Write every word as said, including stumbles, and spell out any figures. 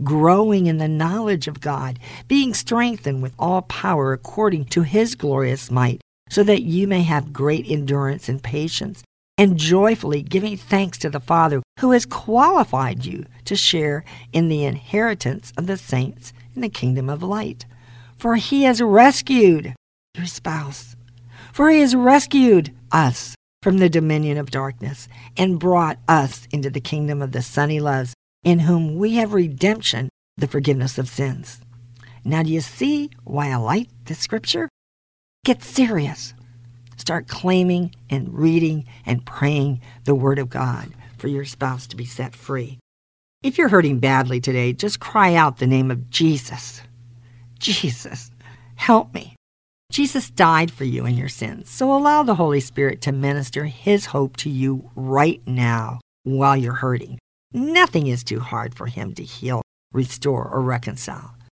growing in the knowledge of God, being strengthened with all power according to his glorious might, so that you may have great endurance and patience, and joyfully giving thanks to the Father who has qualified you to share in the inheritance of the saints in the kingdom of light. For he has rescued your spouse. For he has rescued us from the dominion of darkness and brought us into the kingdom of the Son he loves, in whom we have redemption, the forgiveness of sins. Now do you see why I like this scripture? Get serious. Start claiming and reading and praying the word of God for your spouse to be set free. If you're hurting badly today, just cry out the name of Jesus. Jesus, help me. Jesus died for you and your sins, so allow the Holy Spirit to minister his hope to you right now while you're hurting. Nothing is too hard for him to heal, restore, or reconcile.